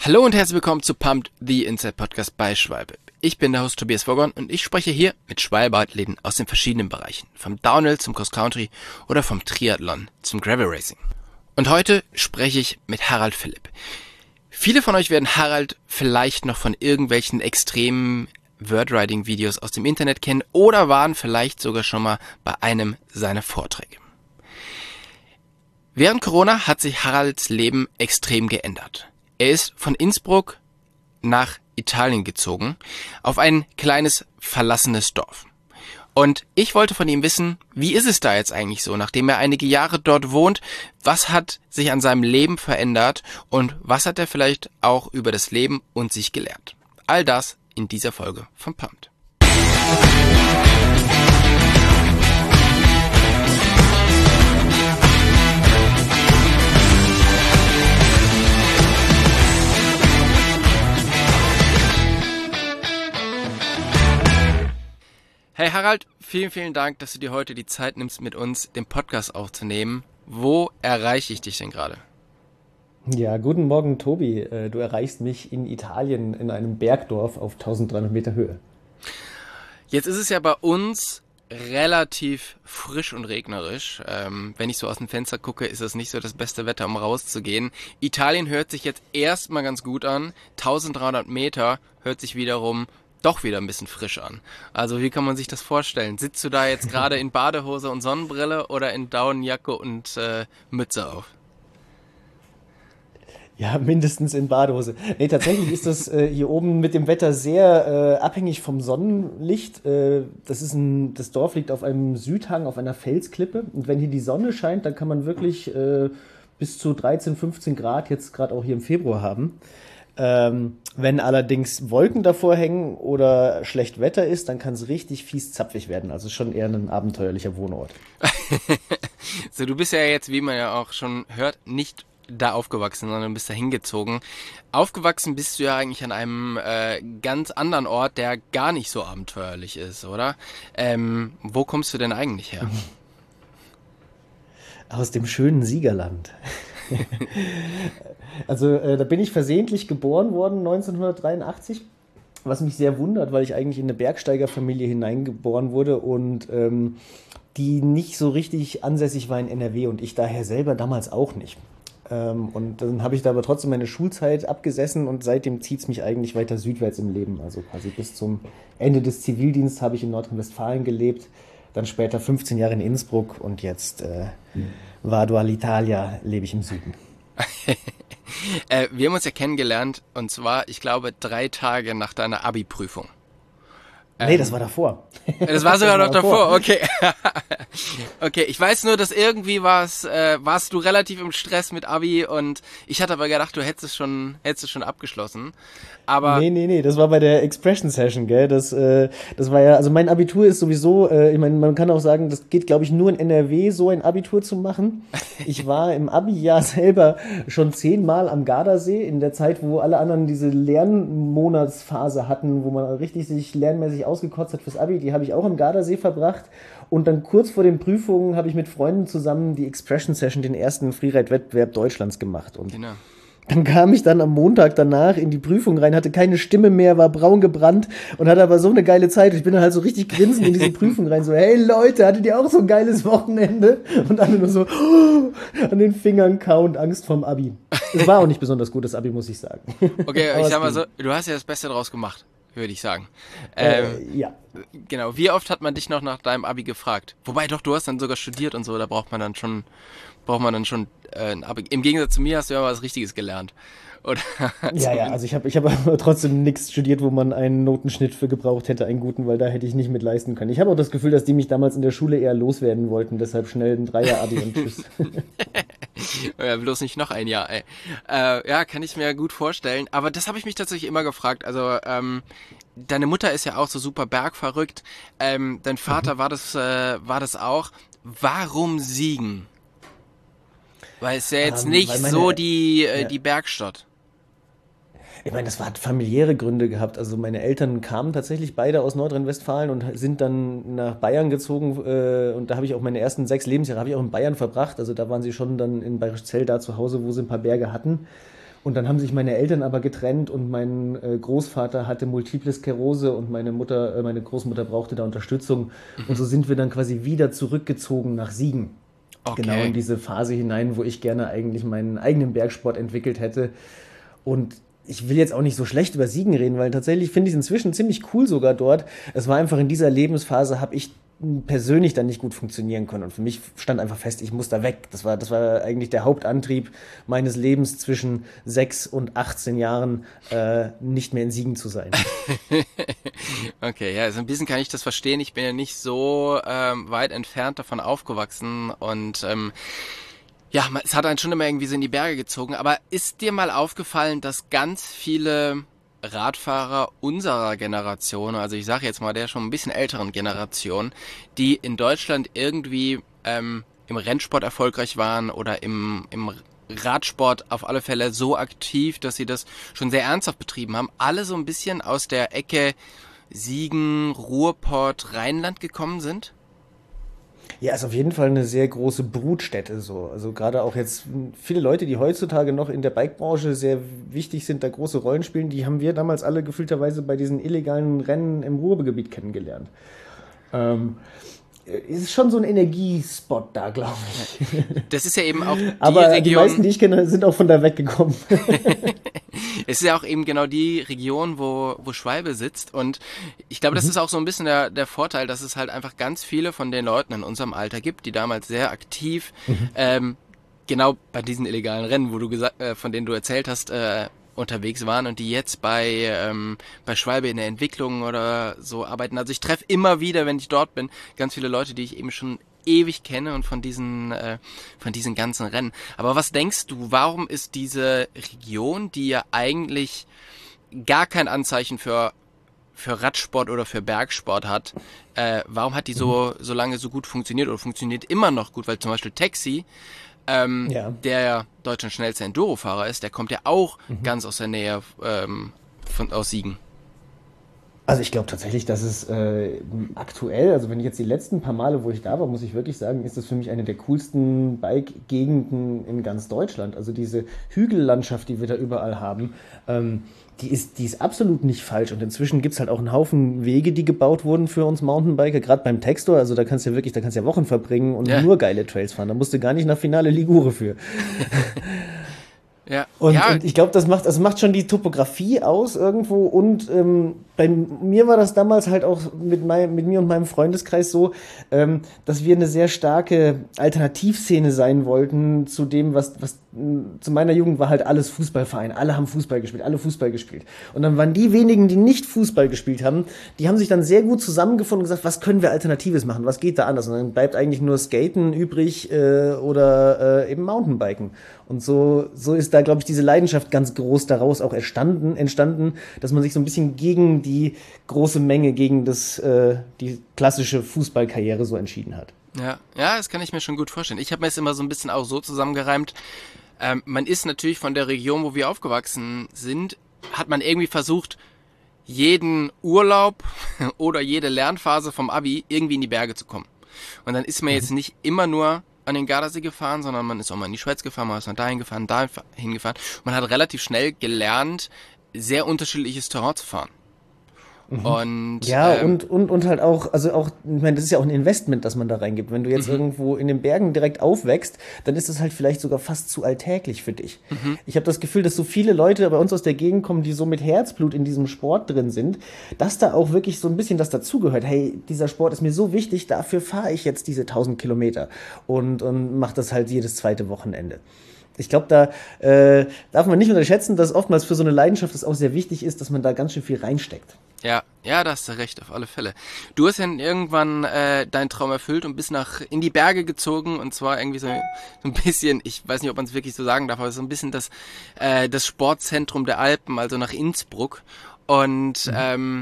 Hallo und herzlich willkommen zu Pumped, the Inside Podcast bei Schwalbe. Ich bin der Host Tobias Vogon und ich spreche hier mit Schwalbe-Athleten aus den verschiedenen Bereichen. Vom Downhill zum Cross Country oder vom Triathlon zum Gravel Racing. Und heute spreche ich mit Harald Philipp. Viele von euch werden Harald vielleicht noch von irgendwelchen extremen Wordriding-Videos aus dem Internet kennen oder waren vielleicht sogar schon mal bei einem seiner Vorträge. Während Corona hat sich Haralds Leben extrem geändert. Er ist von Innsbruck nach Italien gezogen, auf ein kleines verlassenes Dorf. Und ich wollte von ihm wissen, wie ist es da jetzt eigentlich so, nachdem er einige Jahre dort wohnt, was hat sich an seinem Leben verändert und was hat er vielleicht auch über das Leben und sich gelernt. All das in dieser Folge von Pumped. Hey Harald, vielen, vielen Dank, dass du dir heute die Zeit nimmst, mit uns den Podcast aufzunehmen. Wo erreiche ich dich denn gerade? Ja, guten Morgen, Tobi. Du erreichst mich in Italien in einem Bergdorf auf 1300 Meter Höhe. Jetzt ist es ja bei uns relativ frisch und regnerisch. Wenn ich so aus dem Fenster gucke, ist es nicht so das beste Wetter, um rauszugehen. Italien hört sich jetzt erstmal ganz gut an. 1300 Meter hört sich wiederum doch wieder ein bisschen frisch an. Also wie kann man sich das vorstellen? Sitzt du da jetzt gerade in Badehose und Sonnenbrille oder in Daunenjacke und Mütze auf? Ja, mindestens in Badehose. Nee, tatsächlich ist das hier oben mit dem Wetter sehr abhängig vom Sonnenlicht. Das Dorf liegt auf einem Südhang, auf einer Felsklippe. Und wenn hier die Sonne scheint, dann kann man wirklich bis zu 13, 15 Grad jetzt gerade auch hier im Februar haben. Wenn allerdings Wolken davor hängen oder schlecht Wetter ist, dann kann es richtig fies zapfig werden. Also schon eher ein abenteuerlicher Wohnort. So, du bist ja jetzt, wie man ja auch schon hört, nicht da aufgewachsen, sondern bist da hingezogen. Aufgewachsen bist du ja eigentlich an einem ganz anderen Ort, der gar nicht so abenteuerlich ist, oder? Wo kommst du denn eigentlich her? Aus dem schönen Siegerland. Also da bin ich versehentlich geboren worden, 1983, was mich sehr wundert, weil ich eigentlich in eine Bergsteigerfamilie hineingeboren wurde und die nicht so richtig ansässig war in NRW und ich daher selber damals auch nicht. Und dann habe ich da aber trotzdem meine Schulzeit abgesessen und seitdem zieht es mich eigentlich weiter südwärts im Leben. Also quasi bis zum Ende des Zivildienstes habe ich in Nordrhein-Westfalen gelebt, dann später 15 Jahre in Innsbruck und jetzt Vado all'Italia, lebe ich im Süden. Wir haben uns ja kennengelernt und zwar, ich glaube, 3 Tage nach deiner Abi-Prüfung. Nee, das war davor. Das war sogar noch davor, okay. Okay, ich weiß nur, dass irgendwie warst du relativ im Stress mit Abi und ich hatte aber gedacht, du hättest es schon abgeschlossen. Aber Nee, das war bei der Expression Session, gell? Das war ja, also mein Abitur ist sowieso, ich meine, man kann auch sagen, das geht, glaube ich, nur in NRW, so ein Abitur zu machen. Ich war im Abi-Jahr selber schon 10-mal am Gardasee, in der Zeit, wo alle anderen diese Lernmonatsphase hatten, wo man richtig sich lernmäßig ausgekotzt hat fürs Abi, die habe ich auch am Gardasee verbracht. Und dann kurz vor den Prüfungen habe ich mit Freunden zusammen die Expression Session, den ersten Freeride-Wettbewerb Deutschlands gemacht. Und genau. Dann kam ich dann am Montag danach in die Prüfung rein, hatte keine Stimme mehr, war braun gebrannt und hatte aber so eine geile Zeit. Ich bin dann halt so richtig grinsend in diese Prüfung rein, so, hey Leute, hattet ihr auch so ein geiles Wochenende? Und alle nur so an den Fingern kauen, Angst vorm Abi. Es war auch nicht besonders gut, das Abi, muss ich sagen. Okay, ich sag mal so, du hast ja das Beste draus gemacht, würde ich sagen. Ja. Genau, wie oft hat man dich noch nach deinem Abi gefragt? Wobei doch, du hast dann sogar studiert und so, da braucht man dann schon ein Abi. Im Gegensatz zu mir hast du ja mal was Richtiges gelernt. Oder Ja, also ich hab aber trotzdem nichts studiert, wo man einen Notenschnitt für gebraucht hätte, einen guten, weil da hätte ich nicht mit leisten können. Ich habe auch das Gefühl, dass die mich damals in der Schule eher loswerden wollten, deshalb schnell ein 3er-Abi und tschüss. Ja, bloß nicht noch ein Jahr, ey. Ja, kann ich mir gut vorstellen. Aber das habe ich mich tatsächlich immer gefragt. Also, deine Mutter ist ja auch so super bergverrückt. Dein Vater war das auch. Warum Siegen? Weil es ist ja jetzt nicht so die Bergstadt. Ich meine, das hat familiäre Gründe gehabt. Also meine Eltern kamen tatsächlich beide aus Nordrhein-Westfalen und sind dann nach Bayern gezogen. Und da habe ich auch meine ersten 6 Lebensjahre habe ich auch in Bayern verbracht. Also da waren sie schon dann in Bayerischzell da zu Hause, wo sie ein paar Berge hatten. Und dann haben sich meine Eltern aber getrennt und mein Großvater hatte Multiple Sklerose und meine Großmutter brauchte da Unterstützung. Und so sind wir dann quasi wieder zurückgezogen nach Siegen. Genau in Okay. diese Phase hinein, wo ich gerne eigentlich meinen eigenen Bergsport entwickelt hätte. Und ich will jetzt auch nicht so schlecht über Siegen reden, weil tatsächlich finde ich es inzwischen ziemlich cool sogar dort. Es war einfach in dieser Lebensphase, habe ich persönlich dann nicht gut funktionieren können. Und für mich stand einfach fest, ich muss da weg. Das war eigentlich der Hauptantrieb meines Lebens zwischen 6 und 18 Jahren, nicht mehr in Siegen zu sein. Okay, ja, so ein bisschen kann ich das verstehen. Ich bin ja nicht so weit entfernt davon aufgewachsen und ja, es hat einen schon immer irgendwie so in die Berge gezogen. Aber ist dir mal aufgefallen, dass ganz viele Radfahrer unserer Generation, also ich sage jetzt mal der schon ein bisschen älteren Generation, die in Deutschland irgendwie im Rennsport erfolgreich waren oder im Radsport auf alle Fälle so aktiv, dass sie das schon sehr ernsthaft betrieben haben, alle so ein bisschen aus der Ecke Siegen, Ruhrpott, Rheinland gekommen sind? Ja, ist auf jeden Fall eine sehr große Brutstätte so. Also gerade auch jetzt viele Leute, die heutzutage noch in der Bikebranche sehr wichtig sind, da große Rollen spielen, die haben wir damals alle gefühlterweise bei diesen illegalen Rennen im Ruhrgebiet kennengelernt. Ähm, ist schon so ein Energiespot da, glaube ich. Das ist ja eben auch die Aber die meisten, Region. die ich kenne, sind auch von da weggekommen. Es ist ja auch eben genau die Region, wo Schwalbe sitzt. Und ich glaube, das ist auch so ein bisschen der Vorteil, dass es halt einfach ganz viele von den Leuten in unserem Alter gibt, die damals sehr aktiv, genau bei diesen illegalen Rennen, von denen du erzählt hast, unterwegs waren und die jetzt bei Schwalbe in der Entwicklung oder so arbeiten. Also ich treffe immer wieder, wenn ich dort bin, ganz viele Leute, die ich eben schon ewig kenne und von diesen ganzen Rennen. Aber was denkst du, warum ist diese Region, die ja eigentlich gar kein Anzeichen für Radsport oder für Bergsport hat, warum hat die so lange so gut funktioniert oder funktioniert immer noch gut? Weil zum Beispiel Taxi, Ja. der ja Deutschlands schnellster Enduro-Fahrer ist, der kommt ja auch ganz aus der Nähe aus Siegen. Also ich glaube tatsächlich, dass es aktuell, also wenn ich jetzt die letzten paar Male, wo ich da war, muss ich wirklich sagen, ist das für mich eine der coolsten Bike-Gegenden in ganz Deutschland. Also diese Hügellandschaft, die wir da überall haben, die ist absolut nicht falsch. Und inzwischen gibt es halt auch einen Haufen Wege, die gebaut wurden für uns Mountainbiker, gerade beim Textor. Also da kannst du ja Wochen verbringen und Ja, nur geile Trails fahren. Da musst du gar nicht nach Finale Ligure für. ja, Und, ja, und ich glaube, das macht schon die Topografie aus irgendwo. Und bei mir war das damals halt auch mit mir und meinem Freundeskreis so, dass wir eine sehr starke Alternativszene sein wollten zu dem, was zu meiner Jugend war halt alles Fußballverein. Alle haben Fußball gespielt, alle Fußball gespielt. Und dann waren die wenigen, die nicht Fußball gespielt haben, die haben sich dann sehr gut zusammengefunden und gesagt, was können wir Alternatives machen? Was geht da anders? Und dann bleibt eigentlich nur Skaten übrig oder eben Mountainbiken. Und so ist da, glaube ich, diese Leidenschaft ganz groß daraus auch entstanden, dass man sich so ein bisschen gegen die große Menge, gegen die klassische Fußballkarriere so entschieden hat. ja, ja, das kann ich mir schon gut vorstellen. Ich habe mir es immer so ein bisschen auch so zusammengereimt. Man ist natürlich von der Region, wo wir aufgewachsen sind, hat man irgendwie versucht, jeden Urlaub oder jede Lernphase vom Abi irgendwie in die Berge zu kommen. Und dann ist man jetzt nicht immer nur an den Gardasee gefahren, sondern man ist auch mal in die Schweiz gefahren, man ist dann dahin gefahren. Man hat relativ schnell gelernt, sehr unterschiedliches Terrain zu fahren. Und Ja, und halt auch, also auch, ich meine, das ist ja auch ein Investment, das man da reingibt. Wenn du jetzt irgendwo in den Bergen direkt aufwächst, dann ist das halt vielleicht sogar fast zu alltäglich für dich. Ich habe das Gefühl, dass so viele Leute bei uns aus der Gegend kommen, die so mit Herzblut in diesem Sport drin sind, dass da auch wirklich so ein bisschen das dazugehört. Hey, dieser Sport ist mir so wichtig, dafür fahre ich jetzt diese 1000 Kilometer und mache das halt jedes zweite Wochenende. Ich glaube, da darf man nicht unterschätzen, dass oftmals für so eine Leidenschaft es auch sehr wichtig ist, dass man da ganz schön viel reinsteckt. ja, ja, da hast du recht, auf alle Fälle. Du hast ja irgendwann deinen Traum erfüllt und bist in die Berge gezogen und zwar irgendwie so ein bisschen, ich weiß nicht, ob man es wirklich so sagen darf, aber so ein bisschen das Sportzentrum der Alpen, also nach Innsbruck. Und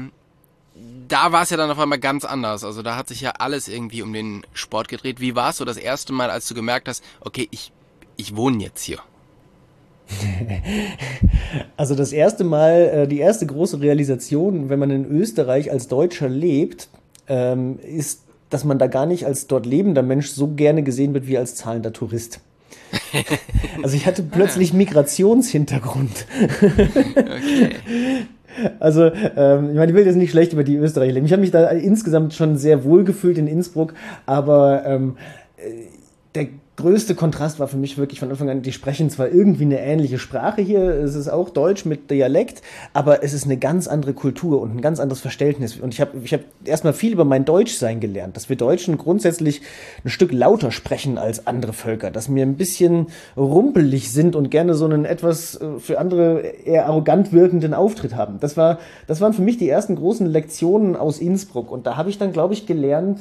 da war es ja dann auf einmal ganz anders. Also da hat sich ja alles irgendwie um den Sport gedreht. Wie war es so das erste Mal, als du gemerkt hast, okay, ich wohne jetzt hier? Also das erste Mal, die erste große Realisation, wenn man in Österreich als Deutscher lebt, ist, dass man da gar nicht als dort lebender Mensch so gerne gesehen wird wie als zahlender Tourist. Also ich hatte plötzlich Migrationshintergrund. Okay. Also, ich meine, ich will jetzt nicht schlecht über die Österreicher reden. Ich habe mich da insgesamt schon sehr wohl gefühlt in Innsbruck, aber der größte Kontrast war für mich wirklich von Anfang an, die sprechen zwar irgendwie eine ähnliche Sprache hier, es ist auch Deutsch mit Dialekt, aber es ist eine ganz andere Kultur und ein ganz anderes Verständnis. Und ich hab erstmal viel über mein Deutschsein gelernt, dass wir Deutschen grundsätzlich ein Stück lauter sprechen als andere Völker, dass wir ein bisschen rumpelig sind und gerne so einen etwas für andere eher arrogant wirkenden Auftritt haben. Das waren für mich die ersten großen Lektionen aus Innsbruck. Und da habe ich dann, glaube ich, gelernt,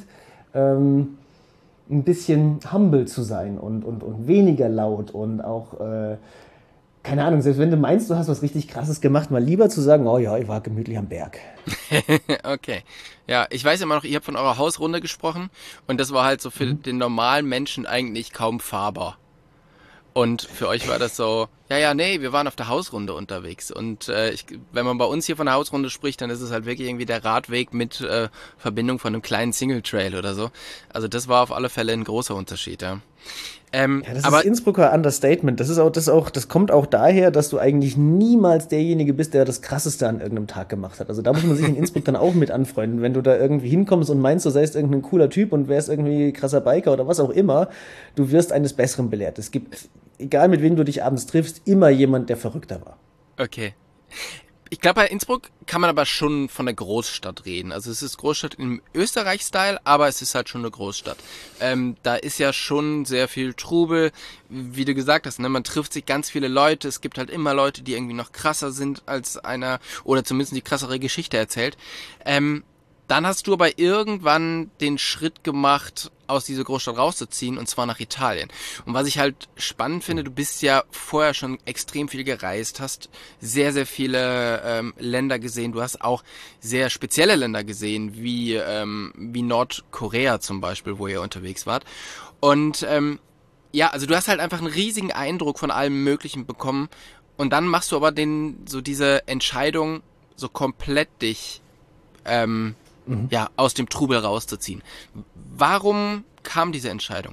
ein bisschen humble zu sein und weniger laut und auch, keine Ahnung, selbst wenn du meinst, du hast was richtig Krasses gemacht, mal lieber zu sagen, oh ja, ich war gemütlich am Berg. Okay. Ja, ich weiß immer noch, ihr habt von eurer Hausrunde gesprochen und das war halt so für den normalen Menschen eigentlich kaum fahrbar. Und für euch war das so, nee, wir waren auf der Hausrunde unterwegs. Und wenn man bei uns hier von der Hausrunde spricht, dann ist es halt wirklich irgendwie der Radweg mit Verbindung von einem kleinen Single-Trail oder so. Also das war auf alle Fälle ein großer Unterschied, ja. Ja, das ist Innsbrucker Understatement. Das kommt auch daher, dass du eigentlich niemals derjenige bist, der das Krasseste an irgendeinem Tag gemacht hat. Also da muss man sich in Innsbruck dann auch mit anfreunden. Wenn du da irgendwie hinkommst und meinst, du seist irgendein cooler Typ und wärst irgendwie krasser Biker oder was auch immer, du wirst eines Besseren belehrt. Es gibt, egal mit wem du dich abends triffst, immer jemand, der verrückter war. Okay. Ich glaube, bei Innsbruck kann man aber schon von der Großstadt reden. Also es ist Großstadt im Österreich-Style, aber es ist halt schon eine Großstadt. Da ist ja schon sehr viel Trubel, wie du gesagt hast, ne? Man trifft sich ganz viele Leute. Es gibt halt immer Leute, die irgendwie noch krasser sind als einer oder zumindest die krassere Geschichte erzählt. Dann hast du aber irgendwann den Schritt gemacht, aus dieser Großstadt rauszuziehen, und zwar nach Italien. Und was ich halt spannend finde, du bist ja vorher schon extrem viel gereist, hast sehr, sehr viele Länder gesehen. Du hast auch sehr spezielle Länder gesehen, wie Nordkorea zum Beispiel, wo ihr unterwegs wart. Und also du hast halt einfach einen riesigen Eindruck von allem Möglichen bekommen. Und dann machst du aber diese Entscheidung, so komplett dich aus dem Trubel rauszuziehen. Warum kam diese Entscheidung?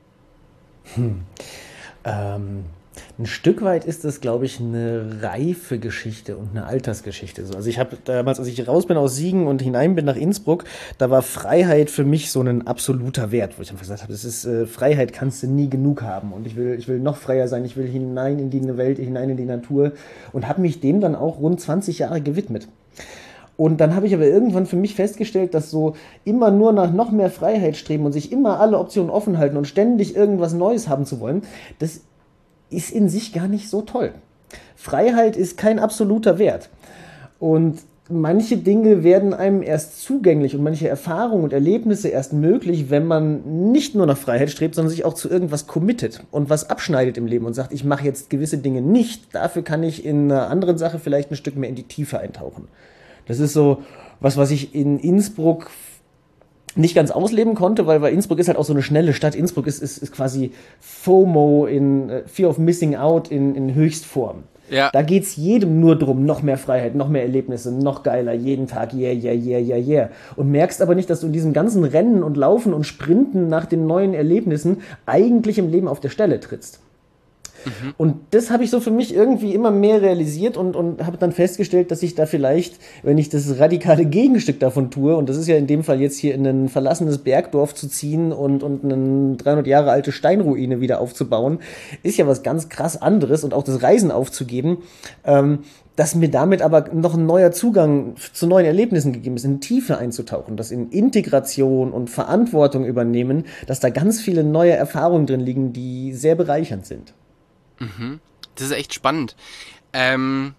Ein Stück weit ist das, glaube ich, eine reife Geschichte und eine Altersgeschichte. Also ich habe damals, als ich raus bin aus Siegen und hinein bin nach Innsbruck, da war Freiheit für mich so ein absoluter Wert, wo ich einfach gesagt habe, das ist Freiheit kannst du nie genug haben und ich will noch freier sein, ich will hinein in die Welt, hinein in die Natur und habe mich dem dann auch rund 20 Jahre gewidmet. Und dann habe ich aber irgendwann für mich festgestellt, dass so immer nur nach noch mehr Freiheit streben und sich immer alle Optionen offen halten und ständig irgendwas Neues haben zu wollen, das ist in sich gar nicht so toll. Freiheit ist kein absoluter Wert. Und manche Dinge werden einem erst zugänglich und manche Erfahrungen und Erlebnisse erst möglich, wenn man nicht nur nach Freiheit strebt, sondern sich auch zu irgendwas committet und was abschneidet im Leben und sagt, ich mache jetzt gewisse Dinge nicht, dafür kann ich in einer anderen Sache vielleicht ein Stück mehr in die Tiefe eintauchen. Das ist so was ich in Innsbruck nicht ganz ausleben konnte, weil Innsbruck ist halt auch so eine schnelle Stadt. Innsbruck ist quasi FOMO, Fear of Missing Out in Höchstform. Ja. Da geht's jedem nur drum, noch mehr Freiheit, noch mehr Erlebnisse, noch geiler, jeden Tag, yeah. Und merkst aber nicht, dass du in diesem ganzen Rennen und Laufen und Sprinten nach den neuen Erlebnissen eigentlich im Leben auf der Stelle trittst. Mhm. Und das habe ich so für mich irgendwie immer mehr realisiert und habe dann festgestellt, dass ich da vielleicht, wenn ich das radikale Gegenstück davon tue, und das ist ja in dem Fall jetzt hier in ein verlassenes Bergdorf zu ziehen und eine 300 Jahre alte Steinruine wieder aufzubauen, ist ja was ganz krass anderes und auch das Reisen aufzugeben, dass mir damit aber noch ein neuer Zugang zu neuen Erlebnissen gegeben ist, in Tiefe einzutauchen, dass in Integration und Verantwortung übernehmen, dass da ganz viele neue Erfahrungen drin liegen, die sehr bereichernd sind. Das ist echt spannend. Also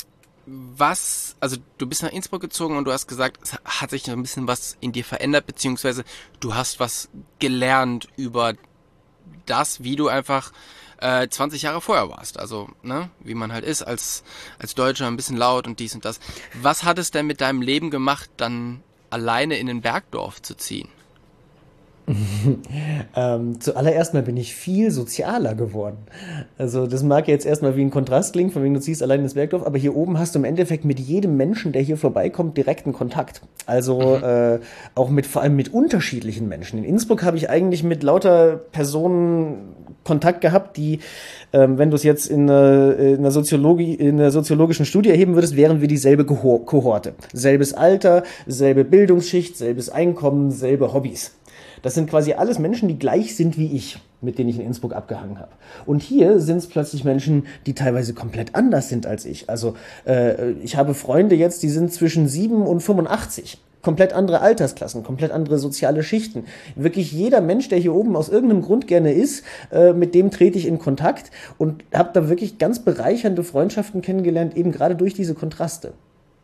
du bist nach Innsbruck gezogen und du hast gesagt, es hat sich ein bisschen was in dir verändert, beziehungsweise du hast was gelernt über das, wie du einfach 20 Jahre vorher warst. Also, ne, wie man halt ist als Deutscher, ein bisschen laut und dies und das. Was hat es denn mit deinem Leben gemacht, dann alleine in ein Bergdorf zu ziehen? Zuallererst mal bin ich viel sozialer geworden. Also das mag jetzt erstmal wie ein Kontrast klingen, von wegen du ziehst allein ins Bergdorf, aber hier oben hast du im Endeffekt mit jedem Menschen, der hier vorbeikommt, direkten Kontakt. Also auch vor allem mit unterschiedlichen Menschen. In Innsbruck habe ich eigentlich mit lauter Personen Kontakt gehabt, die, wenn du es jetzt in einer soziologischen Studie erheben würdest, wären wir dieselbe Kohorte. Selbes Alter, selbe Bildungsschicht, selbes Einkommen, selbe Hobbys. Das sind quasi alles Menschen, die gleich sind wie ich, mit denen ich in Innsbruck abgehangen habe. Und hier sind es plötzlich Menschen, die teilweise komplett anders sind als ich. Also ich habe Freunde jetzt, die sind zwischen 7 und 85. Komplett andere Altersklassen, komplett andere soziale Schichten. Wirklich jeder Mensch, der hier oben aus irgendeinem Grund gerne ist, mit dem trete ich in Kontakt und habe da wirklich ganz bereichernde Freundschaften kennengelernt, eben gerade durch diese Kontraste.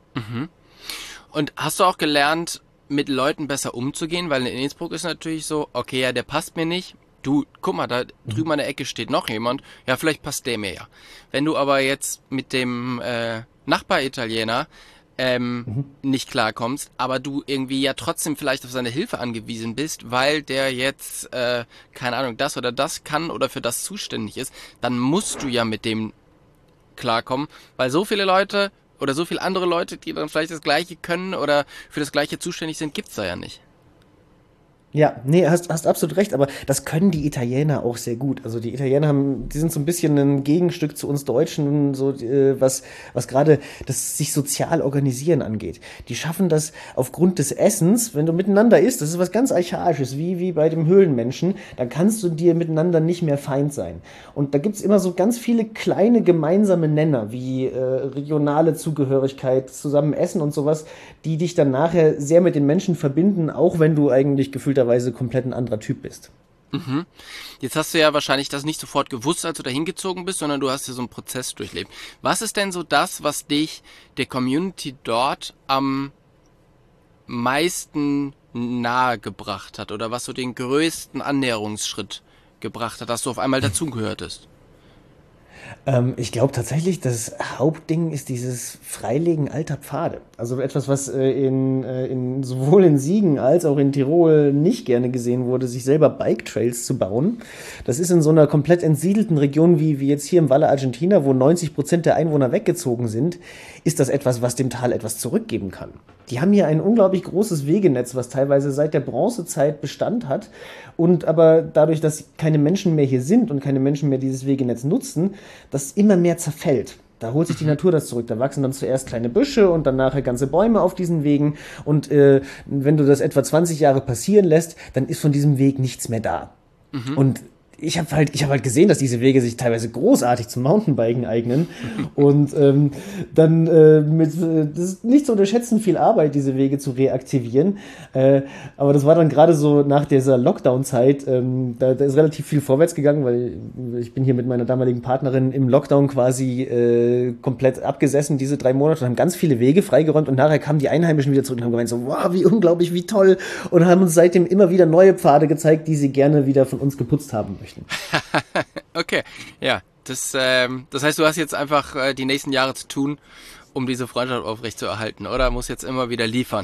Und hast du auch gelernt, mit Leuten besser umzugehen? Weil in Innsbruck ist natürlich so, okay, ja, der passt mir nicht. Du, guck mal, da drüben an der Ecke steht noch jemand. Ja, vielleicht passt der mir ja. Wenn du aber jetzt mit dem Nachbar-Italiener nicht klarkommst, aber du irgendwie ja trotzdem vielleicht auf seine Hilfe angewiesen bist, weil der jetzt, keine Ahnung, das oder das kann oder für das zuständig ist, dann musst du ja mit dem klarkommen, weil so viele Leute oder so viele andere Leute, die dann vielleicht das Gleiche können oder für das Gleiche zuständig sind, gibt's da ja nicht. Ja, nee, hast absolut recht, aber das können die Italiener auch sehr gut. Also die Italiener die sind so ein bisschen ein Gegenstück zu uns Deutschen, so was gerade das sich sozial organisieren angeht. Die schaffen das aufgrund des Essens, wenn du miteinander isst, das ist was ganz Archaisches, wie bei dem Höhlenmenschen, dann kannst du dir miteinander nicht mehr Feind sein. Und da gibt's immer so ganz viele kleine gemeinsame Nenner, wie regionale Zugehörigkeit, zusammen essen und sowas, die dich dann nachher sehr mit den Menschen verbinden, auch wenn du eigentlich gefühlterweise komplett ein anderer Typ bist. Jetzt hast du ja wahrscheinlich das nicht sofort gewusst, als du da hingezogen bist, sondern du hast ja so einen Prozess durchlebt. Was ist denn so das, was dich der Community dort am meisten nahegebracht hat oder was so den größten Annäherungsschritt gebracht hat, dass du auf einmal dazugehörtest? Ich glaube tatsächlich, das Hauptding ist dieses Freilegen alter Pfade. Also etwas, was sowohl in Siegen als auch in Tirol nicht gerne gesehen wurde, sich selber Bike-Trails zu bauen. Das ist in so einer komplett entsiedelten Region wie jetzt hier im Valle Argentina, wo 90% der Einwohner weggezogen sind, ist das etwas, was dem Tal etwas zurückgeben kann. Die haben hier ein unglaublich großes Wegenetz, was teilweise seit der Bronzezeit Bestand hat. Und aber dadurch, dass keine Menschen mehr hier sind und keine Menschen mehr dieses Wegenetz nutzen, das immer mehr zerfällt. Da holt sich die Natur das zurück. Da wachsen dann zuerst kleine Büsche und dann nachher ganze Bäume auf diesen Wegen. Und wenn du das etwa 20 Jahre passieren lässt, dann ist von diesem Weg nichts mehr da. Und ich habe halt gesehen, dass diese Wege sich teilweise großartig zum Mountainbiken eignen und das ist nicht zu unterschätzen viel Arbeit, diese Wege zu reaktivieren, aber das war dann gerade so nach dieser Lockdown-Zeit, da ist relativ viel vorwärts gegangen, weil ich bin hier mit meiner damaligen Partnerin im Lockdown quasi komplett abgesessen, diese 3 Monate, und haben ganz viele Wege freigeräumt und nachher kamen die Einheimischen wieder zurück und haben gemeint so, wow, wie unglaublich, wie toll, und haben uns seitdem immer wieder neue Pfade gezeigt, die sie gerne wieder von uns geputzt haben möchten. Okay, ja, das heißt, du hast jetzt einfach die nächsten Jahre zu tun, um diese Freundschaft aufrechtzuerhalten, oder? Muss jetzt immer wieder liefern.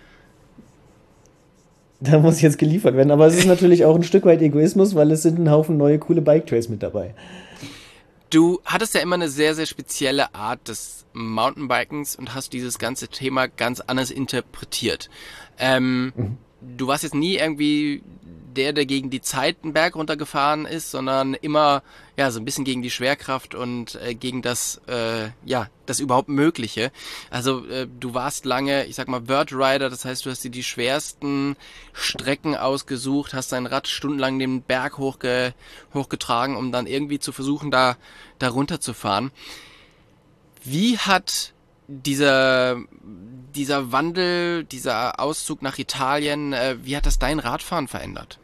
Da muss jetzt geliefert werden, aber es ist natürlich auch ein Stück weit Egoismus, weil es sind ein Haufen neue coole Bike-Trails mit dabei. Du hattest ja immer eine sehr, sehr spezielle Art des Mountainbikens und hast dieses ganze Thema ganz anders interpretiert. Du warst jetzt nie irgendwie der gegen die Zeit einen Berg runtergefahren ist, sondern immer ja so ein bisschen gegen die Schwerkraft und gegen das das überhaupt Mögliche. Also du warst lange, ich sag mal, Wordrider, das heißt, du hast dir die schwersten Strecken ausgesucht, hast dein Rad stundenlang den Berg hochgetragen, um dann irgendwie zu versuchen, da runterzufahren. Wie hat dieser Wandel, dieser Auszug nach Italien, wie hat das dein Radfahren verändert?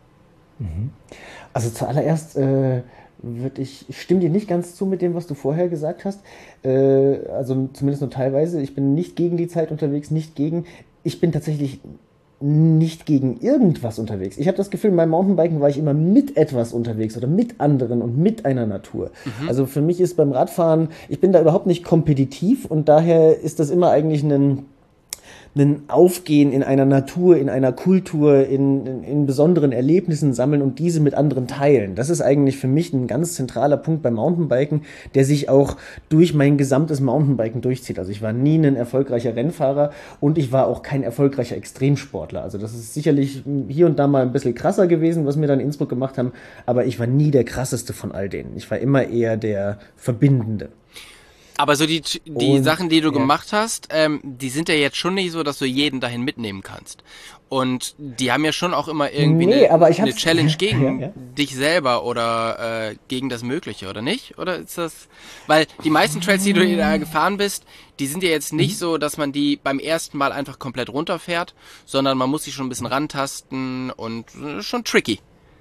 Also zuallererst ich stimme dir nicht ganz zu mit dem, was du vorher gesagt hast. Also zumindest nur teilweise. Ich bin nicht gegen die Zeit unterwegs, ich bin tatsächlich nicht gegen irgendwas unterwegs. Ich habe das Gefühl, beim Mountainbiken war ich immer mit etwas unterwegs oder mit anderen und mit einer Natur. Also für mich ist beim Radfahren, ich bin da überhaupt nicht kompetitiv und daher ist das immer eigentlich ein Aufgehen in einer Natur, in einer Kultur, in besonderen Erlebnissen sammeln und diese mit anderen teilen. Das ist eigentlich für mich ein ganz zentraler Punkt beim Mountainbiken, der sich auch durch mein gesamtes Mountainbiken durchzieht. Also ich war nie ein erfolgreicher Rennfahrer und ich war auch kein erfolgreicher Extremsportler. Also das ist sicherlich hier und da mal ein bisschen krasser gewesen, was wir dann in Innsbruck gemacht haben, aber ich war nie der krasseste von all denen. Ich war immer eher der Verbindende. Aber so die Sachen, die du gemacht hast, die sind ja jetzt schon nicht so, dass du jeden dahin mitnehmen kannst. Und die haben ja schon auch immer irgendwie eine Challenge gegen dich selber oder gegen das Mögliche, oder nicht? Oder ist das... Weil die meisten Trails, die du da gefahren bist, die sind ja jetzt nicht so, dass man die beim ersten Mal einfach komplett runterfährt, sondern man muss sich schon ein bisschen rantasten und schon tricky.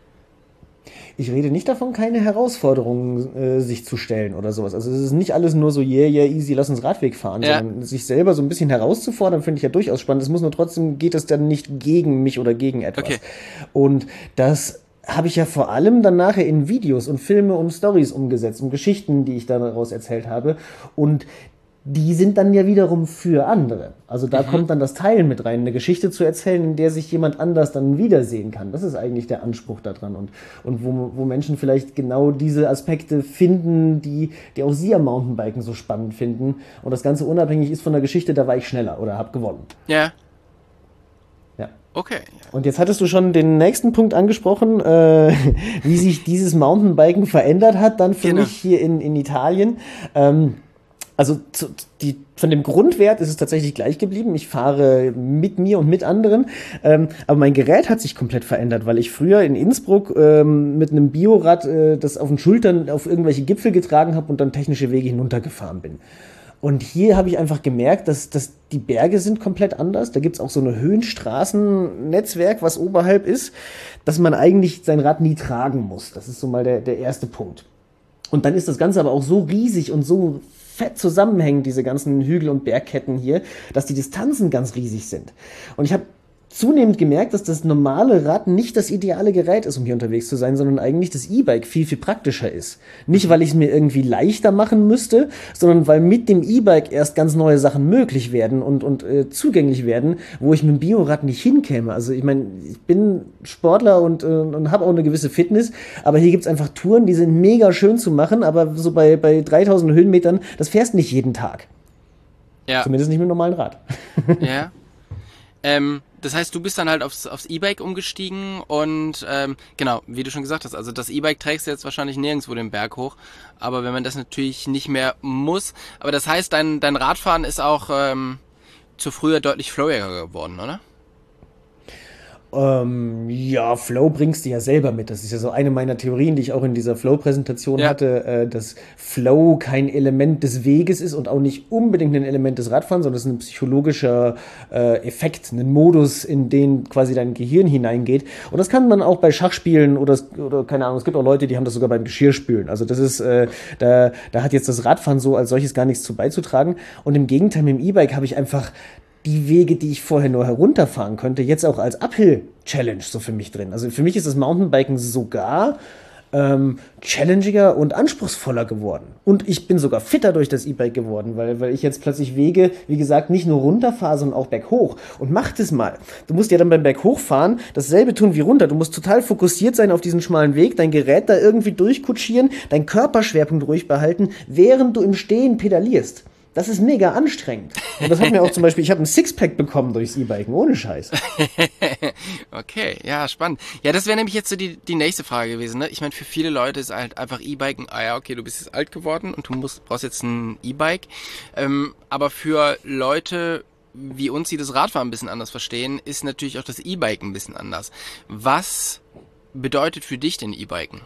Ich rede nicht davon, keine Herausforderungen sich zu stellen oder sowas. Also es ist nicht alles nur so, easy, lass uns Radweg fahren, sondern sich selber so ein bisschen herauszufordern, finde ich ja durchaus spannend. Es muss nur trotzdem, geht es dann nicht gegen mich oder gegen etwas. Okay. Und das habe ich ja vor allem dann nachher in Videos und Filme und Stories umgesetzt und Geschichten, die ich daraus erzählt habe. Und die sind dann ja wiederum für andere. Also da kommt dann das Teilen mit rein, eine Geschichte zu erzählen, in der sich jemand anders dann wiedersehen kann. Das ist eigentlich der Anspruch daran und wo Menschen vielleicht genau diese Aspekte finden, die auch sie am Mountainbiken so spannend finden. Und das Ganze unabhängig ist von der Geschichte, da war ich schneller oder habe gewonnen. Ja. Ja. Okay. Und jetzt hattest du schon den nächsten Punkt angesprochen, wie sich dieses Mountainbiken verändert hat, dann für mich hier in Italien. Also von dem Grundwert ist es tatsächlich gleich geblieben. Ich fahre mit mir und mit anderen. Aber mein Gerät hat sich komplett verändert, weil ich früher in Innsbruck mit einem Biorad das auf den Schultern auf irgendwelche Gipfel getragen habe und dann technische Wege hinuntergefahren bin. Und hier habe ich einfach gemerkt, dass die Berge sind komplett anders. Da gibt's auch so eine Höhenstraßennetzwerk, was oberhalb ist, dass man eigentlich sein Rad nie tragen muss. Das ist so mal der erste Punkt. Und dann ist das Ganze aber auch so riesig und so fett zusammenhängen, diese ganzen Hügel- und Bergketten hier, dass die Distanzen ganz riesig sind. Und ich habe zunehmend gemerkt, dass das normale Rad nicht das ideale Gerät ist, um hier unterwegs zu sein, sondern eigentlich das E-Bike viel, viel praktischer ist. Nicht, weil ich es mir irgendwie leichter machen müsste, sondern weil mit dem E-Bike erst ganz neue Sachen möglich werden und zugänglich werden, wo ich mit dem Biorad nicht hinkäme. Also ich meine, ich bin Sportler und habe auch eine gewisse Fitness, aber hier gibt's einfach Touren, die sind mega schön zu machen, aber so bei 3000 Höhenmetern, das fährst nicht jeden Tag. Ja. Zumindest nicht mit einem normalen Rad. Ja. Das heißt, du bist dann halt aufs E-Bike umgestiegen und genau, wie du schon gesagt hast, also das E-Bike trägst du jetzt wahrscheinlich nirgendwo den Berg hoch, aber wenn man das natürlich nicht mehr muss, aber das heißt, dein Radfahren ist auch zu früher deutlich flowiger geworden, oder? Ja, Flow bringst du ja selber mit. Das ist ja so eine meiner Theorien, die ich auch in dieser Flow-Präsentation hatte, dass Flow kein Element des Weges ist und auch nicht unbedingt ein Element des Radfahrens, sondern es ist ein psychologischer Effekt, ein Modus, in den quasi dein Gehirn hineingeht. Und das kann man auch bei Schachspielen oder keine Ahnung, es gibt auch Leute, die haben das sogar beim Geschirrspülen. Also das ist, da hat jetzt das Radfahren so als solches gar nichts zu beizutragen. Und im Gegenteil, mit dem E-Bike habe ich einfach die Wege, die ich vorher nur herunterfahren könnte, jetzt auch als Uphill-Challenge so für mich drin. Also für mich ist das Mountainbiken sogar challengiger und anspruchsvoller geworden. Und ich bin sogar fitter durch das E-Bike geworden, weil ich jetzt plötzlich Wege, wie gesagt, nicht nur runterfahre, sondern auch berghoch. Und mach das mal. Du musst ja dann beim Berghochfahren dasselbe tun wie runter. Du musst total fokussiert sein auf diesen schmalen Weg, dein Gerät da irgendwie durchkutschieren, deinen Körperschwerpunkt ruhig behalten, während du im Stehen pedalierst. Das ist mega anstrengend. Und das hat mir auch zum Beispiel, ich habe ein Sixpack bekommen durchs E-Biken, ohne Scheiß. Okay, ja, spannend. Ja, das wäre nämlich jetzt so die nächste Frage gewesen, ne? Ich meine, für viele Leute ist halt einfach E-Biken, ja, okay, du bist jetzt alt geworden und brauchst jetzt ein E-Bike. Aber für Leute wie uns, die das Radfahren ein bisschen anders verstehen, ist natürlich auch das E-Biken ein bisschen anders. Was bedeutet für dich denn E-Biken?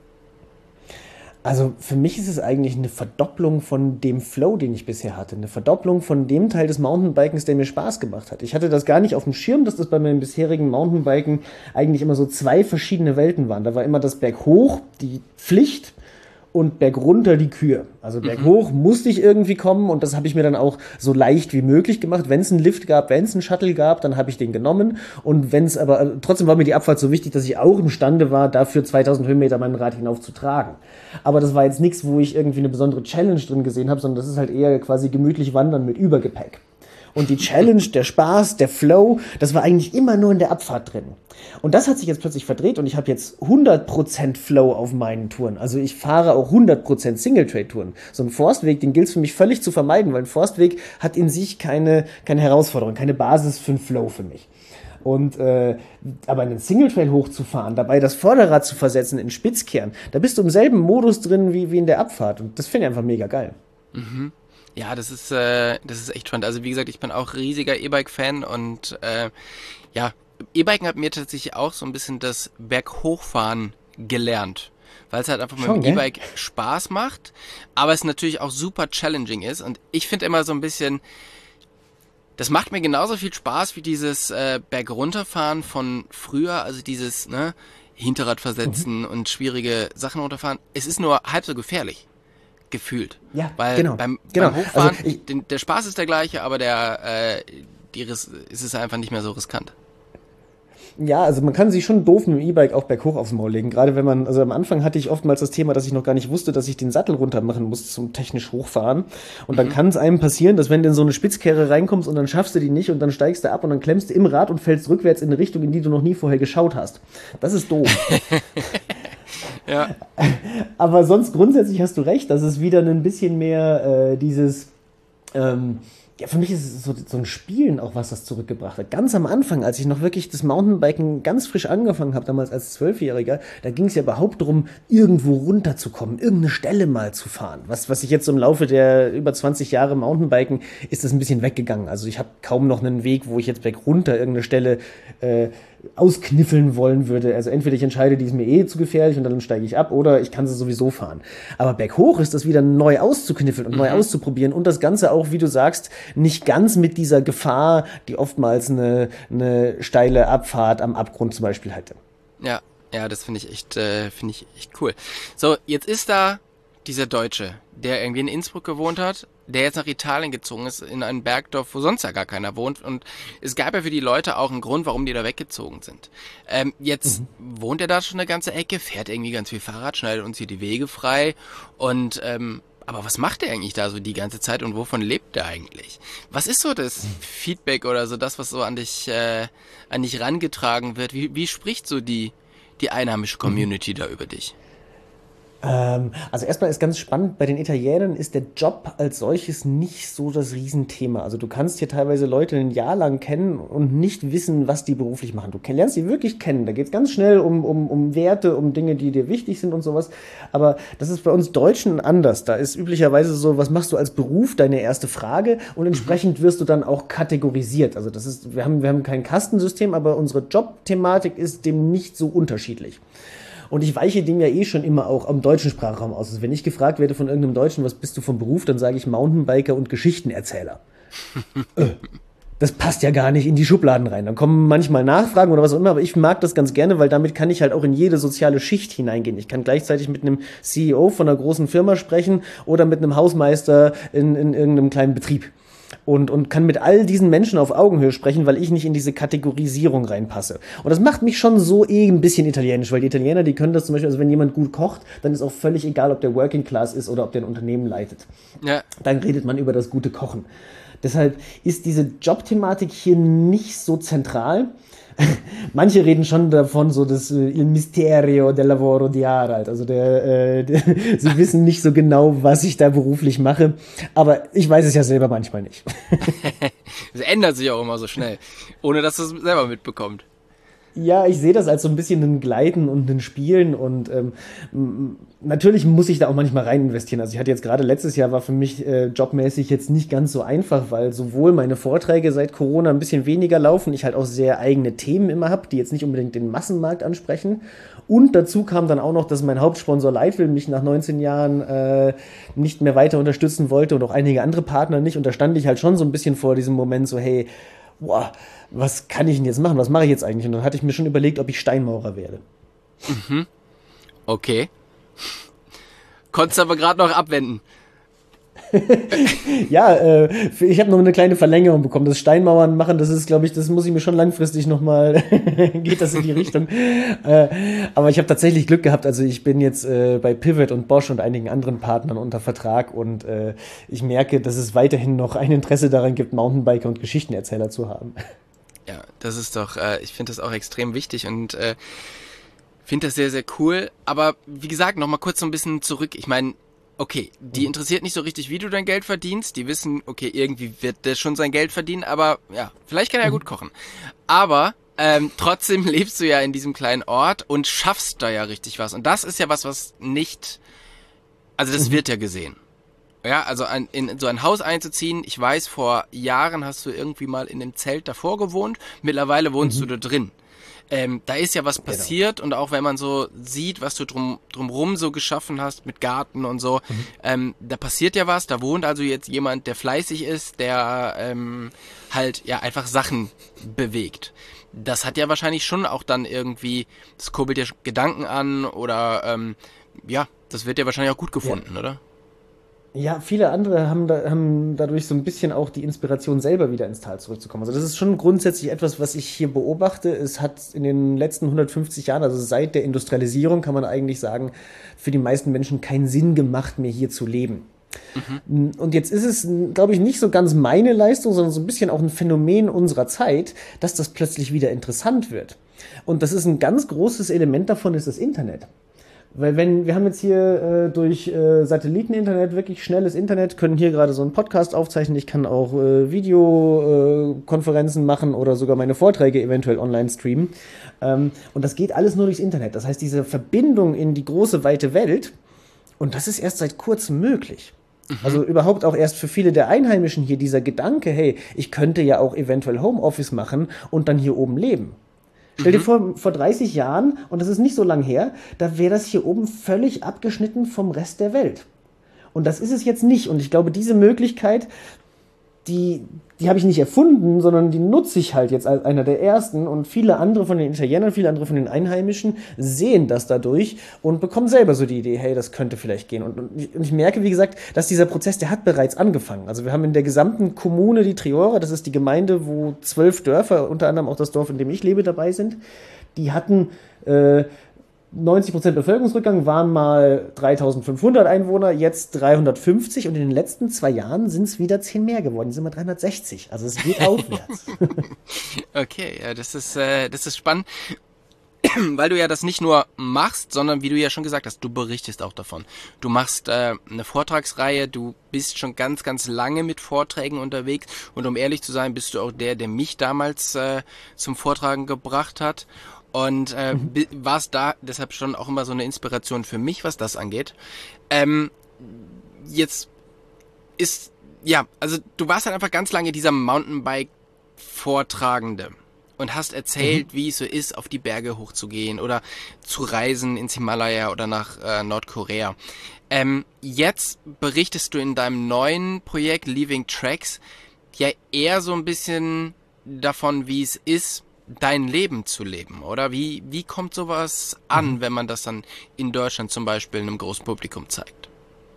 Also für mich ist es eigentlich eine Verdopplung von dem Flow, den ich bisher hatte. Eine Verdopplung von dem Teil des Mountainbikens, der mir Spaß gemacht hat. Ich hatte das gar nicht auf dem Schirm, dass das bei meinem bisherigen Mountainbiken eigentlich immer so zwei verschiedene Welten waren. Da war immer das Berghoch, die Pflicht, und bergunter die Kür. Also berghoch musste ich irgendwie kommen und das habe ich mir dann auch so leicht wie möglich gemacht. Wenn es einen Lift gab, wenn es einen Shuttle gab, dann habe ich den genommen. Und wenn es aber, trotzdem war mir die Abfahrt so wichtig, dass ich auch imstande war, dafür 2000 Höhenmeter mein Rad hinauf zu tragen. Aber das war jetzt nichts, wo ich irgendwie eine besondere Challenge drin gesehen habe, sondern das ist halt eher quasi gemütlich wandern mit Übergepäck. Und die Challenge, der Spaß, der Flow, das war eigentlich immer nur in der Abfahrt drin. Und das hat sich jetzt plötzlich verdreht und ich habe jetzt 100% Flow auf meinen Touren. Also ich fahre auch 100% Single-Trade-Touren. So ein Forstweg, den gilt es für mich völlig zu vermeiden, weil ein Forstweg hat in sich keine Herausforderung, keine Basis für einen Flow für mich. Und aber einen Single-Trail hochzufahren, dabei das Vorderrad zu versetzen in Spitzkehren, da bist du im selben Modus drin wie in der Abfahrt. Und das finde ich einfach mega geil. Mhm. Ja, das ist echt spannend. Also wie gesagt, ich bin auch riesiger E-Bike-Fan und ja, E-Biken hat mir tatsächlich auch so ein bisschen das Berghochfahren gelernt. Weil es halt einfach mit dem E-Bike Spaß macht, aber es natürlich auch super challenging ist. Und ich finde immer so ein bisschen, das macht mir genauso viel Spaß wie dieses Bergrunterfahren von früher, also dieses Hinterrad versetzen und schwierige Sachen runterfahren. Es ist nur halb so gefährlich, gefühlt. Ja, weil genau. beim Hochfahren, also der Spaß ist der gleiche, aber es ist einfach nicht mehr so riskant. Ja, also man kann sich schon doof mit dem E-Bike auch berghoch aufs Maul legen. Gerade wenn man, also am Anfang hatte ich oftmals das Thema, dass ich noch gar nicht wusste, dass ich den Sattel runter machen muss zum technisch hochfahren. Und dann kann es einem passieren, dass wenn du in so eine Spitzkehre reinkommst und dann schaffst du die nicht und dann steigst du ab und dann klemmst du im Rad und fällst rückwärts in eine Richtung, in die du noch nie vorher geschaut hast. Das ist doof. Ja. Aber sonst grundsätzlich hast du recht, dass es wieder ein bisschen mehr dieses ja, für mich ist es so ein Spielen auch, was das zurückgebracht hat. Ganz am Anfang, als ich noch wirklich das Mountainbiken ganz frisch angefangen habe, damals als 12-Jähriger, da ging es ja überhaupt darum, irgendwo runterzukommen, irgendeine Stelle mal zu fahren. Was ich jetzt so im Laufe der über 20 Jahre Mountainbiken ist das ein bisschen weggegangen. Also ich habe kaum noch einen Weg, wo ich jetzt bergunter irgendeine Stelle auskniffeln wollen würde. Also entweder ich entscheide, die ist mir eh zu gefährlich und dann steige ich ab oder ich kann sie sowieso fahren. Aber berghoch ist das wieder neu auszukniffeln und neu auszuprobieren und das Ganze auch, wie du sagst, nicht ganz mit dieser Gefahr, die oftmals eine steile Abfahrt am Abgrund zum Beispiel hatte. Ja, das finde ich echt cool. So, jetzt ist da dieser Deutsche, der irgendwie in Innsbruck gewohnt hat, der jetzt nach Italien gezogen ist, in ein Bergdorf, wo sonst ja gar keiner wohnt. Und es gab ja für die Leute auch einen Grund, warum die da weggezogen sind. Jetzt wohnt er da schon eine ganze Ecke, fährt irgendwie ganz viel Fahrrad, schneidet uns hier die Wege frei. Und aber was macht er eigentlich da so die ganze Zeit und wovon lebt er eigentlich? Was ist so das Feedback oder so das, was so an dich rangetragen wird? Wie spricht so die einheimische Community da über dich? Also erstmal ist ganz spannend, bei den Italienern ist der Job als solches nicht so das Riesenthema. Also du kannst hier teilweise Leute ein Jahr lang kennen und nicht wissen, was die beruflich machen. Du lernst sie wirklich kennen. Da geht es ganz schnell um Werte, um Dinge, die dir wichtig sind und sowas. Aber das ist bei uns Deutschen anders. Da ist üblicherweise so, was machst du als Beruf, deine erste Frage und entsprechend wirst du dann auch kategorisiert. Also das ist, wir haben kein Kastensystem, aber unsere Jobthematik ist dem nicht so unterschiedlich. Und ich weiche dem ja eh schon immer auch am deutschen Sprachraum aus. Also wenn ich gefragt werde von irgendeinem Deutschen, was bist du vom Beruf, dann sage ich Mountainbiker und Geschichtenerzähler. Das passt ja gar nicht in die Schubladen rein. Dann kommen manchmal Nachfragen oder was auch immer, aber ich mag das ganz gerne, weil damit kann ich halt auch in jede soziale Schicht hineingehen. Ich kann gleichzeitig mit einem CEO von einer großen Firma sprechen oder mit einem Hausmeister in irgendeinem kleinen Betrieb. Und kann mit all diesen Menschen auf Augenhöhe sprechen, weil ich nicht in diese Kategorisierung reinpasse. Und das macht mich schon so ein bisschen italienisch, weil die Italiener, die können das zum Beispiel, also wenn jemand gut kocht, dann ist auch völlig egal, ob der Working Class ist oder ob der ein Unternehmen leitet. Ja. Dann redet man über das gute Kochen. Deshalb ist diese Jobthematik hier nicht so zentral. Manche reden schon davon, so das il misterio del lavoro di Harald. Also sie wissen nicht so genau, was ich da beruflich mache. Aber ich weiß es ja selber manchmal nicht. Es ändert sich auch immer so schnell, ohne dass du es selber mitbekommst. Ja, ich sehe das als so ein bisschen ein Gleiten und ein Spielen und natürlich muss ich da auch manchmal rein investieren. Also ich hatte jetzt gerade letztes Jahr war für mich jobmäßig jetzt nicht ganz so einfach, weil sowohl meine Vorträge seit Corona ein bisschen weniger laufen, ich halt auch sehr eigene Themen immer habe, die jetzt nicht unbedingt den Massenmarkt ansprechen. Und dazu kam dann auch noch, dass mein Hauptsponsor Leitwil mich nach 19 Jahren nicht mehr weiter unterstützen wollte und auch einige andere Partner nicht. Und da stand ich halt schon so ein bisschen vor diesem Moment so, hey, boah, was kann ich denn jetzt machen? Was mache ich jetzt eigentlich? Und dann hatte ich mir schon überlegt, ob ich Steinmaurer werde. Okay. Konntest aber gerade noch abwenden. Ja, ich habe noch eine kleine Verlängerung bekommen. Das Steinmauern machen, das ist, glaube ich, das muss ich mir schon langfristig nochmal, geht das in die Richtung. Aber ich habe tatsächlich Glück gehabt. Also ich bin jetzt bei Pivot und Bosch und einigen anderen Partnern unter Vertrag und ich merke, dass es weiterhin noch ein Interesse daran gibt, Mountainbiker und Geschichtenerzähler zu haben. Ja, das ist doch, ich finde das auch extrem wichtig und finde das sehr, sehr cool. Aber wie gesagt, nochmal kurz so ein bisschen zurück. Ich meine, okay, die interessiert nicht so richtig, wie du dein Geld verdienst. Die wissen, okay, irgendwie wird der schon sein Geld verdienen, aber ja, vielleicht kann er ja gut kochen. Aber trotzdem lebst du ja in diesem kleinen Ort und schaffst da ja richtig was. Und das ist ja was nicht, also das wird ja gesehen. Ja, also in so ein Haus einzuziehen, ich weiß, vor Jahren hast du irgendwie mal in dem Zelt davor gewohnt, mittlerweile wohnst du da drin. Da ist ja was passiert und auch wenn man so sieht, was du drumrum so geschaffen hast mit Garten und so, da passiert ja was, da wohnt also jetzt jemand, der fleißig ist, der halt ja einfach Sachen bewegt. Das hat ja wahrscheinlich schon auch dann irgendwie, das kurbelt ja Gedanken an oder ja, das wird ja wahrscheinlich auch gut gefunden, oder? Ja, viele andere haben dadurch so ein bisschen auch die Inspiration selber wieder ins Tal zurückzukommen. Also das ist schon grundsätzlich etwas, was ich hier beobachte. Es hat in den letzten 150 Jahren, also seit der Industrialisierung, kann man eigentlich sagen, für die meisten Menschen keinen Sinn gemacht, mehr hier zu leben. Und jetzt ist es, glaube ich, nicht so ganz meine Leistung, sondern so ein bisschen auch ein Phänomen unserer Zeit, dass das plötzlich wieder interessant wird. Und das ist ein ganz großes Element davon, ist das Internet. Weil wir haben jetzt hier durch Satelliteninternet wirklich schnelles Internet, können hier gerade so einen Podcast aufzeichnen, ich kann auch Videokonferenzen machen oder sogar meine Vorträge eventuell online streamen. Und das geht alles nur durchs Internet. Das heißt, diese Verbindung in die große, weite Welt, und das ist erst seit kurzem möglich. Also überhaupt auch erst für viele der Einheimischen hier dieser Gedanke, hey, ich könnte ja auch eventuell Homeoffice machen und dann hier oben leben. Stell dir vor 30 Jahren, und das ist nicht so lang her, da wäre das hier oben völlig abgeschnitten vom Rest der Welt. Und das ist es jetzt nicht. Und ich glaube, diese Möglichkeit, die habe ich nicht erfunden, sondern die nutze ich halt jetzt als einer der ersten. Und viele andere von den Italienern, viele andere von den Einheimischen sehen das dadurch und bekommen selber so die Idee, hey, das könnte vielleicht gehen. Und ich merke, wie gesagt, dass dieser Prozess, der hat bereits angefangen. Also wir haben in der gesamten Kommune die Triora, das ist die Gemeinde, wo 12 Dörfer, unter anderem auch das Dorf, in dem ich lebe, dabei sind. Die hatten 90% Bevölkerungsrückgang, waren mal 3500 Einwohner, jetzt 350 und in den letzten 2 Jahren sind es wieder 10 mehr geworden, sind wir 360. Also es geht aufwärts. Okay, ja, das ist spannend, weil du ja das nicht nur machst, sondern wie du ja schon gesagt hast, du berichtest auch davon. Du machst eine Vortragsreihe, du bist schon ganz, ganz lange mit Vorträgen unterwegs und um ehrlich zu sein, bist du auch der mich damals zum Vortragen gebracht hat. Und warst da deshalb schon auch immer so eine Inspiration für mich, was das angeht. Jetzt ist, ja, also du warst halt einfach ganz lange dieser Mountainbike-Vortragende und hast erzählt, wie es so ist, auf die Berge hochzugehen oder zu reisen ins Himalaya oder nach Nordkorea. Jetzt berichtest du in deinem neuen Projekt Leaving Tracks ja eher so ein bisschen davon, wie es ist, dein Leben zu leben, oder? Wie kommt sowas an, wenn man das dann in Deutschland zum Beispiel einem großen Publikum zeigt?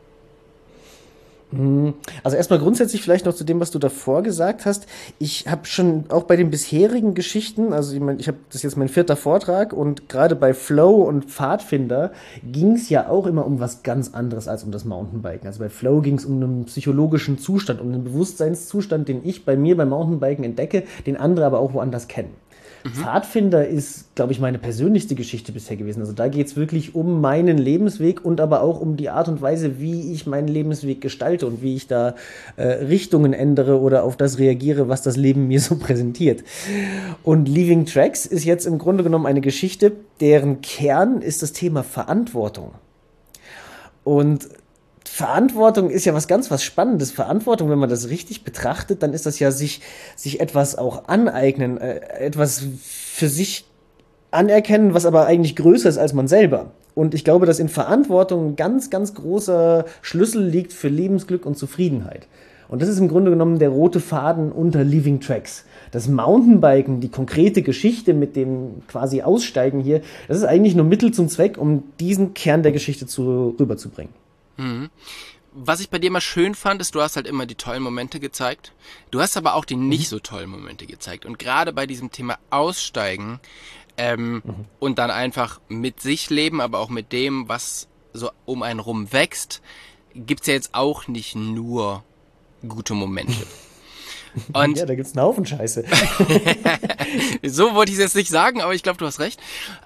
Also erstmal grundsätzlich vielleicht noch zu dem, was du davor gesagt hast. Ich habe schon auch bei den bisherigen Geschichten, also ich habe das jetzt mein 4. Vortrag und gerade bei Flow und Pfadfinder ging es ja auch immer um was ganz anderes als um das Mountainbiken. Also bei Flow ging es um einen psychologischen Zustand, um einen Bewusstseinszustand, den ich bei mir beim Mountainbiken entdecke, den andere aber auch woanders kennen. Pfadfinder ist, glaube ich, meine persönlichste Geschichte bisher gewesen. Also da geht es wirklich um meinen Lebensweg und aber auch um die Art und Weise, wie ich meinen Lebensweg gestalte und wie ich da Richtungen ändere oder auf das reagiere, was das Leben mir so präsentiert. Und Leaving Tracks ist jetzt im Grunde genommen eine Geschichte, deren Kern ist das Thema Verantwortung. Und Verantwortung ist ja was Spannendes. Verantwortung, wenn man das richtig betrachtet, dann ist das ja sich etwas auch aneignen, etwas für sich anerkennen, was aber eigentlich größer ist als man selber. Und ich glaube, dass in Verantwortung ein ganz, ganz großer Schlüssel liegt für Lebensglück und Zufriedenheit. Und das ist im Grunde genommen der rote Faden unter Leaving Tracks. Das Mountainbiken, die konkrete Geschichte mit dem quasi Aussteigen hier, das ist eigentlich nur Mittel zum Zweck, um diesen Kern der Geschichte rüberzubringen. Mhm. was ich bei dir mal schön fand, ist, du hast halt immer die tollen Momente gezeigt. Du hast aber auch die nicht so tollen Momente gezeigt. Und gerade bei diesem Thema Aussteigen und dann einfach mit sich leben, aber auch mit dem, was so um einen rum wächst, gibt's ja jetzt auch nicht nur gute Momente. Und ja, da gibt's einen Haufen Scheiße. so wollte ich es jetzt nicht sagen, aber ich glaube, du hast recht.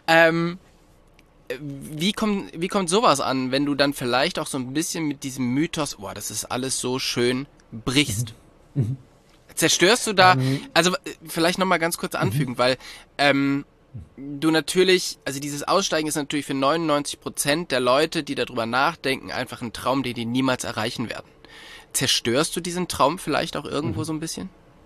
Wie kommt sowas an, wenn du dann vielleicht auch so ein bisschen mit diesem Mythos, boah, das ist alles so schön, brichst? Zerstörst du da, also vielleicht nochmal ganz kurz anfügen, weil du natürlich, also dieses Aussteigen ist natürlich für 99% der Leute, die darüber nachdenken, einfach ein Traum, den die niemals erreichen werden. Zerstörst du diesen Traum vielleicht auch irgendwo so ein bisschen?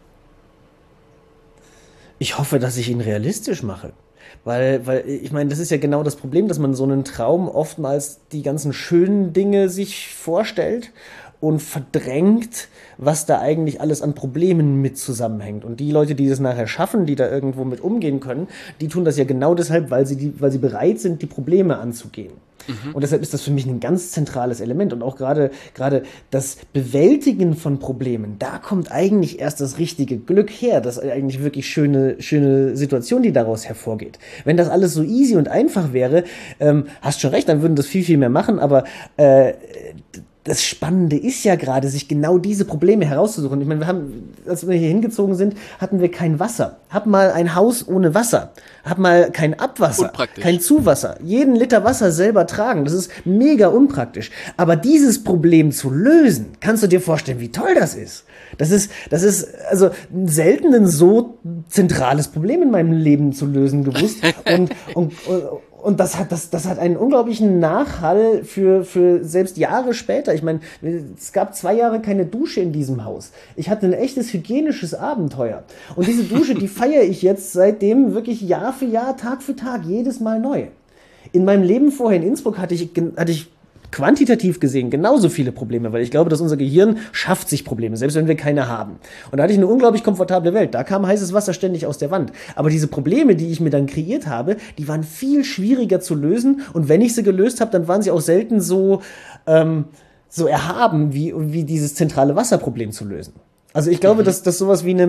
Ich hoffe, dass ich ihn realistisch mache. Weil ich meine, das ist ja genau das Problem, dass man so einen Traum oftmals die ganzen schönen Dinge sich vorstellt und verdrängt, was da eigentlich alles an Problemen mit zusammenhängt. Und die Leute, die das nachher schaffen, die da irgendwo mit umgehen können, die tun das ja genau deshalb, weil sie bereit sind, die Probleme anzugehen. Und deshalb ist das für mich ein ganz zentrales Element. Und auch gerade das Bewältigen von Problemen, da kommt eigentlich erst das richtige Glück her. Das ist eigentlich wirklich schöne Situation, die daraus hervorgeht. Wenn das alles so easy und einfach wäre, hast schon recht, dann würden das viel, viel mehr machen. Aber das Spannende ist ja gerade, sich genau diese Probleme herauszusuchen. Ich meine, als wir hier hingezogen sind, hatten wir kein Wasser. Hab mal ein Haus ohne Wasser. Hab mal kein Abwasser, kein Zuwasser. Jeden Liter Wasser selber tragen. Das ist mega unpraktisch. Aber dieses Problem zu lösen, kannst du dir vorstellen, wie toll das ist? Das ist also selten ein so zentrales Problem in meinem Leben zu lösen gewusst. Und das hat einen unglaublichen Nachhall für selbst Jahre später. Ich meine, es gab 2 Jahre keine Dusche in diesem Haus. Ich hatte ein echtes hygienisches Abenteuer. Und diese Dusche, die feiere ich jetzt seitdem wirklich Jahr für Jahr, Tag für Tag, jedes Mal neu. In meinem Leben vorher in Innsbruck hatte ich quantitativ gesehen genauso viele Probleme, weil ich glaube, dass unser Gehirn schafft sich Probleme, selbst wenn wir keine haben. Und da hatte ich eine unglaublich komfortable Welt. Da kam heißes Wasser ständig aus der Wand. Aber diese Probleme, die ich mir dann kreiert habe, die waren viel schwieriger zu lösen. Und wenn ich sie gelöst habe, dann waren sie auch selten so erhaben, wie dieses zentrale Wasserproblem zu lösen. Also ich glaube, dass das sowas wie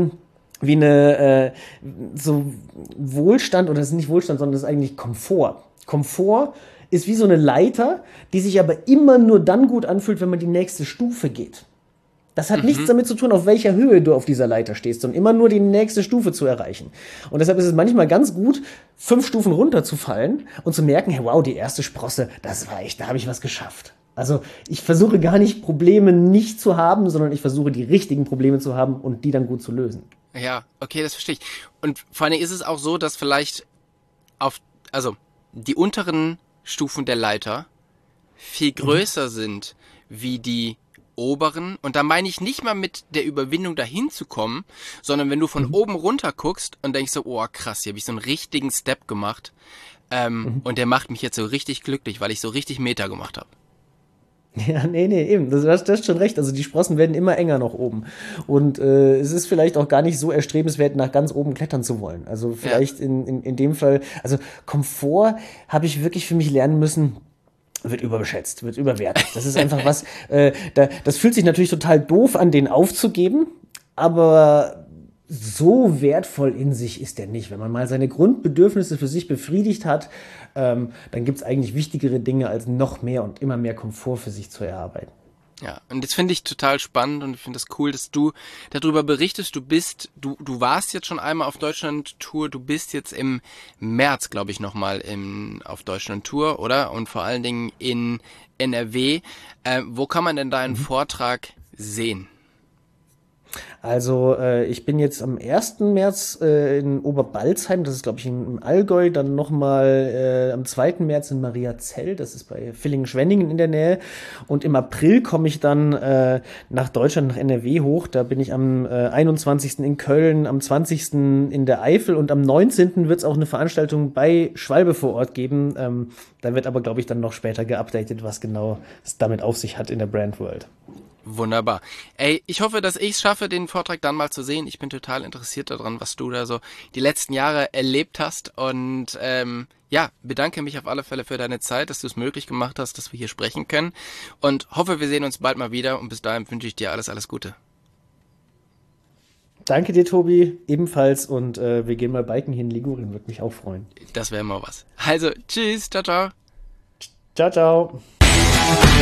so Wohlstand, oder das ist nicht Wohlstand, sondern das ist eigentlich Komfort. Komfort ist wie so eine Leiter, die sich aber immer nur dann gut anfühlt, wenn man die nächste Stufe geht. Das hat nichts damit zu tun, auf welcher Höhe du auf dieser Leiter stehst, sondern immer nur die nächste Stufe zu erreichen. Und deshalb ist es manchmal ganz gut, 5 Stufen runterzufallen und zu merken, hey, wow, die erste Sprosse, das war echt, da habe ich was geschafft. Also ich versuche gar nicht, Probleme nicht zu haben, sondern ich versuche, die richtigen Probleme zu haben und die dann gut zu lösen. Ja, okay, das verstehe ich. Und vor allem ist es auch so, dass vielleicht also die unteren Stufen der Leiter viel größer sind wie die oberen. Und da meine ich nicht mal mit der Überwindung dahin zu kommen, sondern wenn du von oben runter guckst und denkst so, oh krass, hier habe ich so einen richtigen Step gemacht und der macht mich jetzt so richtig glücklich, weil ich so richtig Meter gemacht habe. Ja, nee, eben. Du hast schon recht. Also die Sprossen werden immer enger nach oben. Und es ist vielleicht auch gar nicht so erstrebenswert, nach ganz oben klettern zu wollen. Also vielleicht in dem Fall, also Komfort habe ich wirklich für mich lernen müssen, wird überbeschätzt, wird überwertet. Das ist einfach was, das fühlt sich natürlich total doof an, den aufzugeben, aber so wertvoll in sich ist der nicht. Wenn man mal seine Grundbedürfnisse für sich befriedigt hat, dann gibt es eigentlich wichtigere Dinge, als noch mehr und immer mehr Komfort für sich zu erarbeiten. Ja, und das finde ich total spannend und ich finde das cool, dass du darüber berichtest. Du warst jetzt schon einmal auf Deutschland-Tour, du bist jetzt im März, glaube ich, nochmal auf Deutschland-Tour, oder? Und vor allen Dingen in NRW. Wo kann man denn deinen Vortrag sehen? Also ich bin jetzt am 1. März in Oberbalzheim, das ist glaube ich im Allgäu, dann nochmal am 2. März in Mariazell, das ist bei Villingen-Schwenningen in der Nähe, und im April komme ich dann nach Deutschland, nach NRW hoch, da bin ich am 21. in Köln, am 20. in der Eifel und am 19. wird es auch eine Veranstaltung bei Schwalbe vor Ort geben, da wird aber glaube ich dann noch später geupdatet, was genau es damit auf sich hat in der Brand World. Wunderbar. Ey, ich hoffe, dass ich es schaffe, den Vortrag dann mal zu sehen. Ich bin total interessiert daran, was du da so die letzten Jahre erlebt hast und ja, bedanke mich auf alle Fälle für deine Zeit, dass du es möglich gemacht hast, dass wir hier sprechen können und hoffe, wir sehen uns bald mal wieder und bis dahin wünsche ich dir alles Gute. Danke dir, Tobi, ebenfalls. Und wir gehen mal biken hier in Ligurien, würde mich auch freuen. Das wäre mal was. Also, tschüss, ciao, ciao. Ciao, ciao.